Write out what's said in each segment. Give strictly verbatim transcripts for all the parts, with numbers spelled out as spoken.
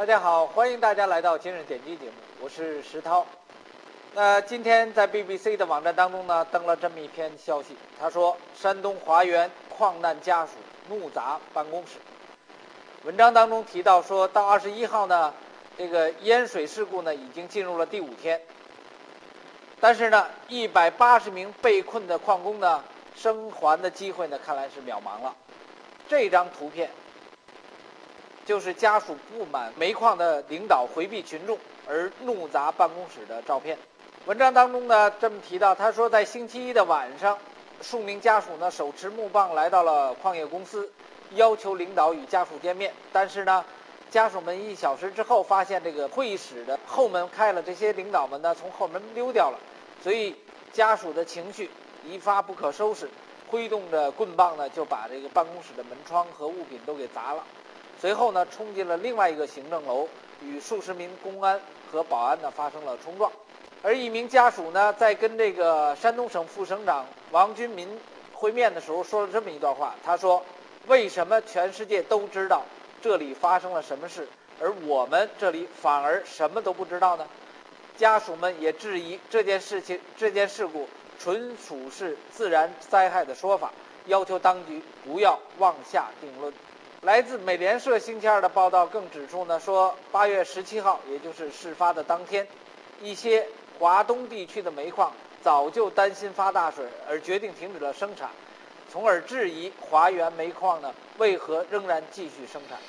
大家好，欢迎大家来到今日点击节目，我是石涛。那今天在 B B C 的网站当中呢，登了这么一篇消息，他说山东华源矿难家属怒砸办公室。文章当中提到说，到二十一号呢，这个淹水事故呢已经进入了第五天，但是呢，一百八十名被困的矿工呢，生还的机会呢，看来是渺茫了。这张图片就是家属不满煤矿的领导回避群众而怒砸办公室的照片。文章当中呢这么提到，他说在星期一的晚上，数名家属呢手持木棒来到了矿业公司，要求领导与家属见面。但是呢，家属们一小时之后发现这个会议室的后门开了，这些领导们呢从后门溜掉了，所以家属的情绪一发不可收拾，挥动着棍棒呢就把这个办公室的门窗和物品都给砸了。随后呢，冲进了另外一个行政楼，与数十名公安和保安呢发生了冲撞。而一名家属呢，在跟这个山东省副省长王军民会面的时候，说了这么一段话。他说：“为什么全世界都知道这里发生了什么事，而我们这里反而什么都不知道呢？”家属们也质疑这件事情、这件事故纯属是自然灾害的说法，要求当局不要妄下定论。来自美联社星期二的报道更指出呢，说八月十七号，也就是事发的当天，一些华东地区的煤矿早就担心发大水而决定停止了生产，从而质疑华源煤矿呢为何仍然继续生产。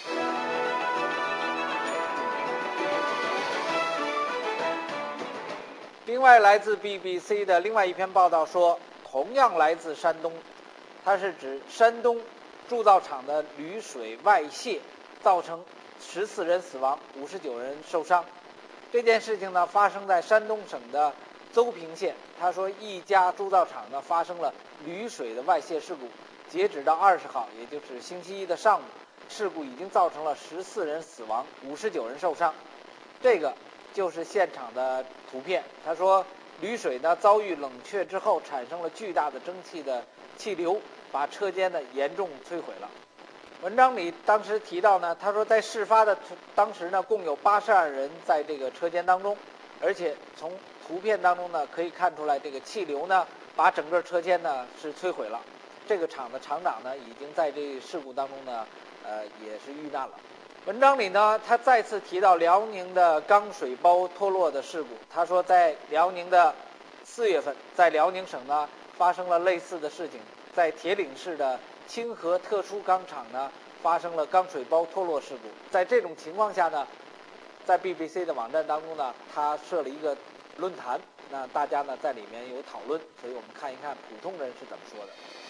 另外，来自 B B C 的另外一篇报道说，同样来自山东，它是指山东铸造厂的铝水外泄造成十四人死亡，五十九人受伤。这件事情呢发生在山东省的邹平县。他说一家铸造厂呢发生了铝水的外泄事故，截止到二十号，也就是星期一的上午，事故已经造成了十四人死亡，五十九人受伤。这个就是现场的图片。他说铝水呢遭遇冷却之后产生了巨大的蒸汽的气流，把车间呢严重摧毁了。文章里当时提到呢，他说在事发的当时呢，共有八十二人在这个车间当中，而且从图片当中呢可以看出来，这个气流呢把整个车间呢是摧毁了。这个厂的厂长呢已经在这事故当中呢，呃也是遇难了。文章里呢，他再次提到辽宁的钢水包脱落的事故。他说，在辽宁的四月份，在辽宁省呢发生了类似的事情，在铁岭市的清河特殊钢厂呢发生了钢水包脱落事故。在这种情况下呢，在 B B C 的网站当中呢，他设了一个论坛，那大家呢在里面有讨论，所以我们看一看普通人是怎么说的。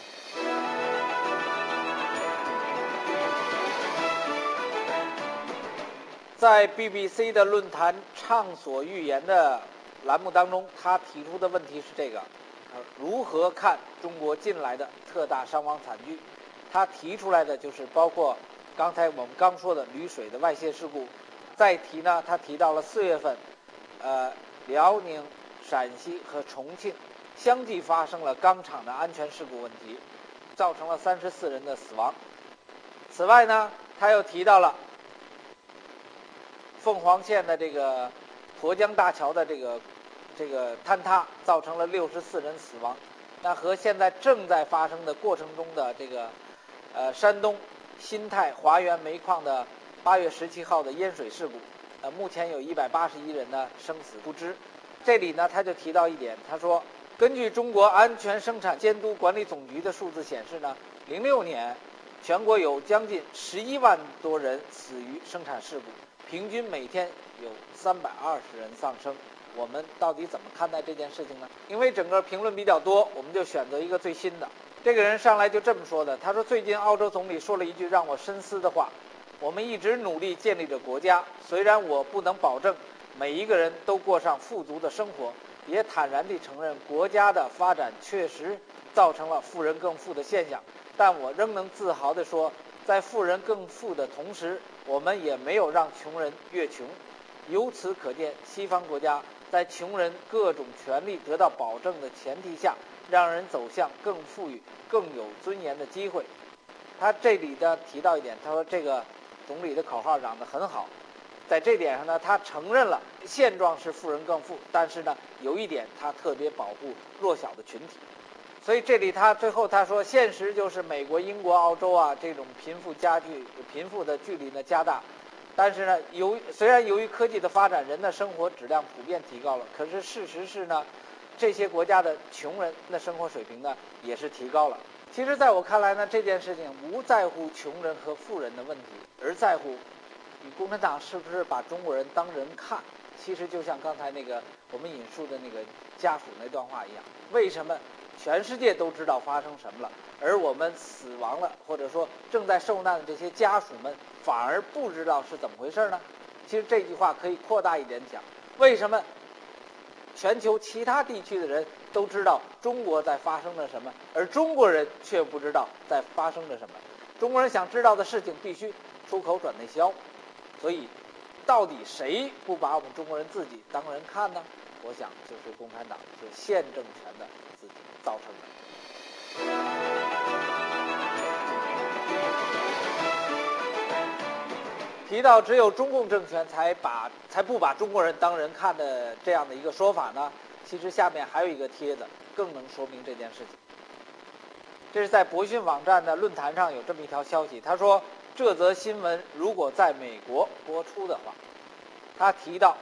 在 B B C 的论坛畅所欲言的栏目当中，他提出的问题是这个：如何看中国近来的特大伤亡惨剧？他提出来的就是包括刚才我们刚说的铝水的外泄事故，再提呢，他提到了四月份，呃，辽宁、陕西和重庆相继发生了钢厂的安全事故问题，造成了三十四人的死亡。此外呢，他又提到了凤凰县的这个沱江大桥的这个这个坍塌，造成了六十四人死亡。那和现在正在发生的过程中的这个呃山东新泰华源煤矿的八月十七号的淹水事故，呃目前有一百八十一人呢生死不知。这里呢他就提到一点，他说根据中国安全生产监督管理总局的数字显示呢，零六年全国有将近十一万多人死于生产事故，平均每天有三百二十人丧生。我们到底怎么看待这件事情呢？因为整个评论比较多，我们就选择一个最新的。这个人上来就这么说的，他说最近澳洲总理说了一句让我深思的话：我们一直努力建立着国家，虽然我不能保证每一个人都过上富足的生活，也坦然地承认国家的发展确实造成了富人更富的现象，但我仍能自豪地说，在富人更富的同时，我们也没有让穷人越穷。由此可见，西方国家在穷人各种权利得到保证的前提下，让人走向更富裕、更有尊严的机会。他这里呢提到一点，他说这个总理的口号讲得很好， 在这点上呢，他承认了现状是富人更富，但是呢，有一点他特别保护弱小的群体。所以这里他最后他说，现实就是美国、英国、澳洲啊这种贫富加剧、贫富的距离呢加大。但是呢，由虽然由于科技的发展，人的生活质量普遍提高了，可是事实是呢，这些国家的穷人的生活水平呢也是提高了。其实在我看来呢，这件事情不在乎穷人和富人的问题，而在乎你共产党是不是把中国人当人看。其实就像刚才那个我们引述的那个家属那段话一样，为什么全世界都知道发生什么了，而我们死亡了或者说正在受难的这些家属们反而不知道是怎么回事呢？其实这句话可以扩大一点讲，为什么全球其他地区的人都知道中国在发生了什么，而中国人却不知道在发生了什么？中国人想知道的事情必须出口转内销，所以到底谁不把我们中国人自己当人看呢？我想就是共产党，是现政权的自己造成的。提到只有中共政权才把才不把中国人当人看的这样的一个说法呢，其实下面还有一个帖子更能说明这件事情。这是在博讯网站的论坛上有这么一条消息，他说这则新闻如果在美国播出的话，他提到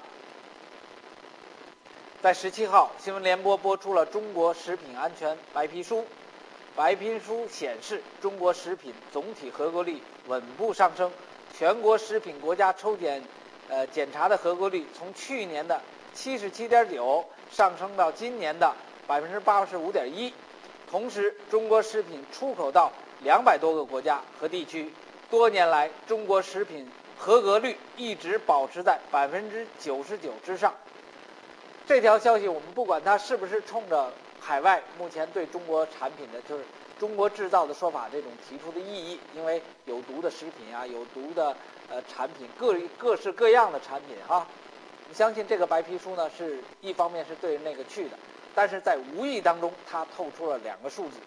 在十七号新闻联播播出了中国食品安全白皮书，白皮书显示中国食品总体合格率稳步上升，全国食品国家抽检呃检查的合格率从去年的七十七点九上升到今年的百分之八十五点一。同时，中国食品出口到两百多个国家和地区，多年来中国食品合格率一直保持在百分之九十九之上。这条消息我们不管它是不是冲着海外目前对中国产品的就是中国制造的说法这种提出的异议，因为有毒的食品啊，有毒的呃产品，各各式各样的产品哈。我相信这个白皮书呢，是一方面是对那个去的，但是在无意当中它透出了两个数字：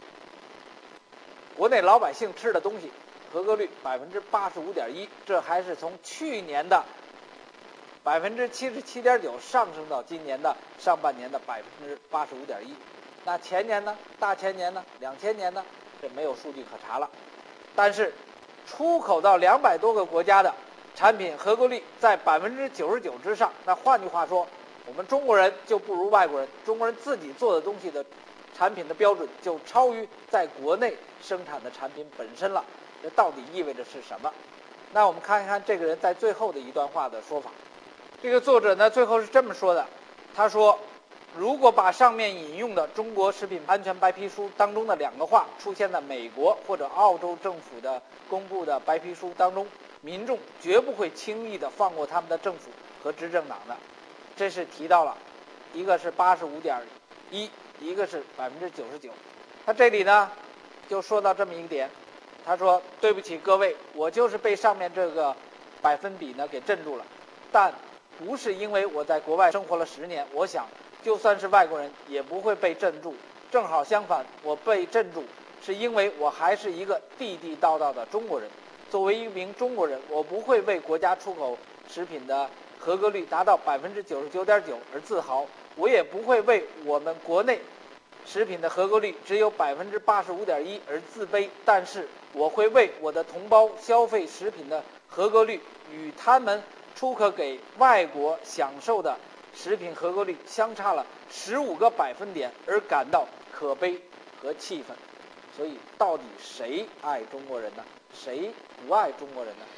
国内老百姓吃的东西合格率百分之八十五点一，这还是从去年的百分之七十七点九上升到今年的上半年的百分之八十五点一。那前年呢？大前年呢？两千年呢？这没有数据可查了。但是出口到两百多个国家的产品合格率在百分之九十九之上。那换句话说，我们中国人就不如外国人，中国人自己做的东西的产品的标准就超于在国内生产的产品本身了。这到底意味着是什么？那我们看一看这个人在最后的一段话的说法。这个作者呢，最后是这么说的，他说，如果把上面引用的中国食品安全白皮书当中的两个话出现在美国或者澳洲政府的公布的白皮书当中，民众绝不会轻易的放过他们的政府和执政党的。这是提到了一个是八十五点一，一个是百分之九十九。他这里呢就说到这么一个点，他说对不起各位，我就是被上面这个百分比呢给镇住了，但不是因为我在国外生活了十年，我想就算是外国人也不会被镇住。正好相反，我被镇住是因为我还是一个地地道道的中国人。作为一名中国人，我不会为国家出口食品的合格率达到百分之九十九点九而自豪，我也不会为我们国内食品的合格率只有百分之八十五点一而自卑。但是我会为我的同胞消费食品的合格率与他们出口给外国享受的食品合格率相差了十五个百分点而感到可悲和气愤。所以到底谁爱中国人呢？谁不爱中国人呢？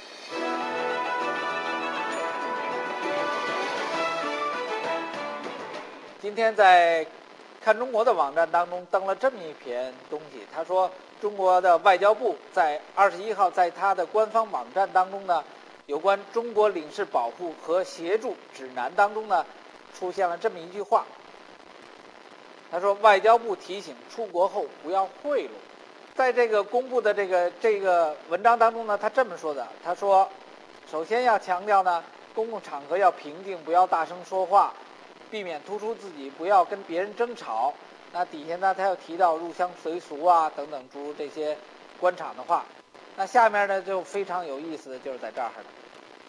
今天在看中国的网站当中登了这么一篇东西，他说中国的外交部在二十一号在他的官方网站当中呢，有关中国领事保护和协助指南当中呢，出现了这么一句话。他说外交部提醒出国后不要贿赂。在这个公布的这个这个文章当中呢，他这么说的，他说首先要强调呢，公共场合要平静，不要大声说话，避免突出自己，不要跟别人争吵。那底下呢，他又提到入乡随俗啊等等诸如这些官场的话。那下面呢就非常有意思的就是在这儿了。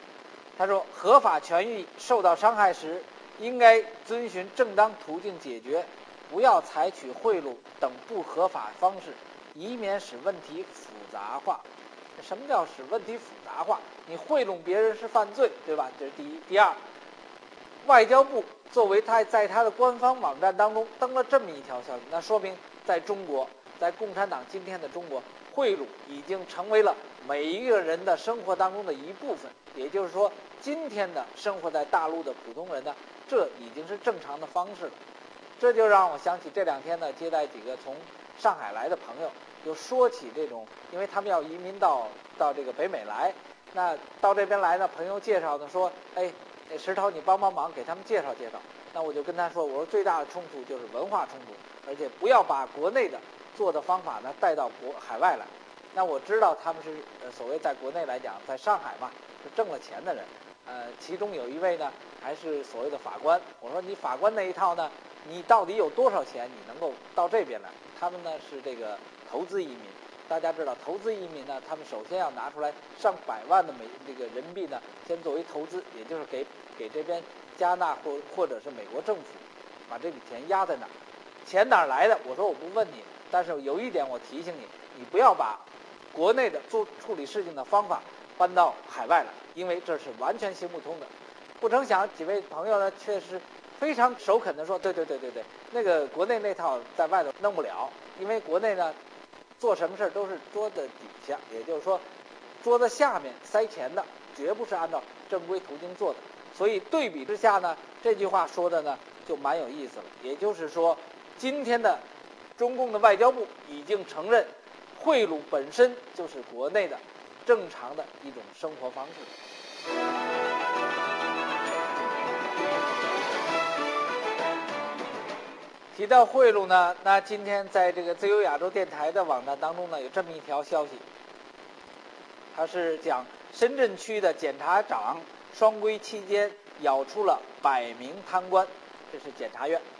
他说，合法权益受到伤害时，应该遵循正当途径解决，不要采取贿赂等不合法方式，以免使问题复杂化。什么叫使问题复杂化？你贿赂别人是犯罪，对吧？这是第一。第二，外交部作为他在他的官方网站当中登了这么一条消息，那说明在中国，在共产党今天的中国，贿赂已经成为了每一个人的生活当中的一部分。也就是说，今天的生活在大陆的普通人呢，这已经是正常的方式了。这就让我想起这两天呢，接待几个从上海来的朋友，就说起这种，因为他们要移民到到这个北美来，那到这边来呢，朋友介绍呢说，哎，石头你帮帮忙，给他们介绍介绍。那我就跟他说，我说最大的冲突就是文化冲突，而且不要把国内的做的方法呢带到国海外来。那我知道他们是呃所谓在国内来讲，在上海嘛是挣了钱的人，呃，其中有一位呢还是所谓的法官。我说你法官那一套呢，你到底有多少钱你能够到这边来？他们呢是这个投资移民，大家知道投资移民呢，他们首先要拿出来上百万的美这个人民币呢，先作为投资，也就是给给这边加纳或或者是美国政府把这笔钱压在哪儿，钱哪儿来的？我说我不问你，但是有一点我提醒你，你不要把国内的做处理事情的方法搬到海外来，因为这是完全行不通的。不成想几位朋友呢，确实非常首肯的说，对对对对对，那个国内那套在外头弄不了，因为国内呢做什么事都是桌子底下，也就是说桌子下面塞钱的，绝不是按照正规途径做的。所以对比之下呢，这句话说的呢就蛮有意思了。也就是说，今天的中共的外交部已经承认，贿赂本身就是国内的正常的一种生活方式。提到贿赂呢，那今天在这个自由亚洲电台的网站当中呢，有这么一条消息，它是讲深圳区的检察长双规期间咬出了百名贪官，这是检察院。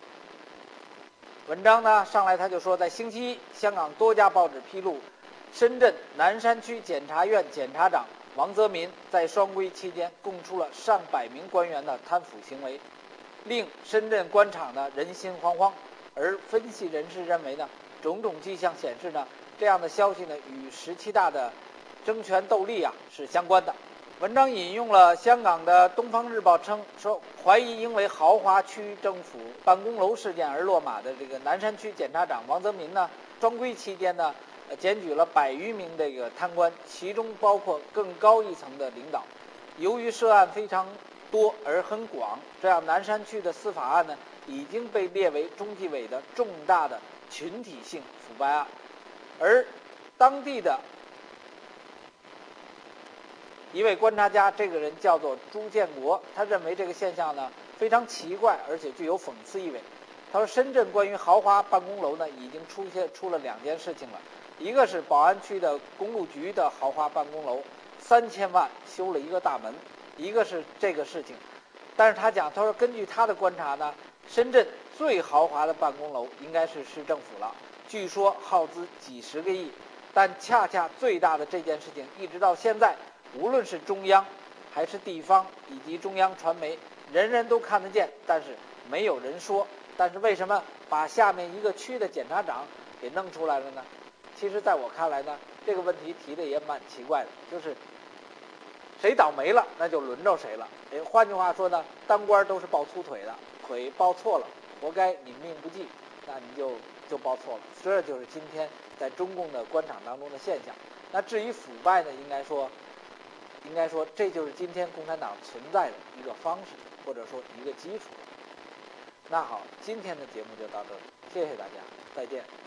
文章呢上来他就说，在星期一，香港多家报纸披露，深圳南山区检察院检察长王泽民在双规期间供出了上百名官员的贪腐行为，令深圳官场呢人心惶惶。而分析人士认为呢，种种迹象显示呢，这样的消息呢与十七大的争权斗利啊是相关的。文章引用了香港的《东方日报》称，说怀疑因为豪华区政府办公楼事件而落马的这个南山区检察长王泽民呢，双规期间呢，检举了百余名这个贪官，其中包括更高一层的领导。由于涉案非常多而很广，这样南山区的司法案呢，已经被列为中纪委的重大的群体性腐败案。而当地的一位观察家，这个人叫做朱建国，他认为这个现象呢非常奇怪，而且具有讽刺意味。他说，深圳关于豪华办公楼呢，已经出现出了两件事情了，一个是宝安区的公路局的豪华办公楼，三千万修了一个大门，一个是这个事情。但是他讲，他说根据他的观察呢，深圳最豪华的办公楼应该是市政府了，据说耗资几十个亿，但恰恰最大的这件事情，一直到现在，无论是中央还是地方以及中央传媒，人人都看得见，但是没有人说。但是为什么把下面一个区的检察长给弄出来了呢？其实在我看来呢，这个问题提的也蛮奇怪的，就是谁倒霉了，那就轮着谁了。哎，换句话说呢，当官都是抱粗腿的，腿抱错了，活该你命不济，那你就就抱错了。这就是今天在中共的官场当中的现象。那至于腐败呢，应该说，应该说这就是今天共产党存在的一个方式，或者说一个基础。那好，今天的节目就到这里，谢谢大家，再见。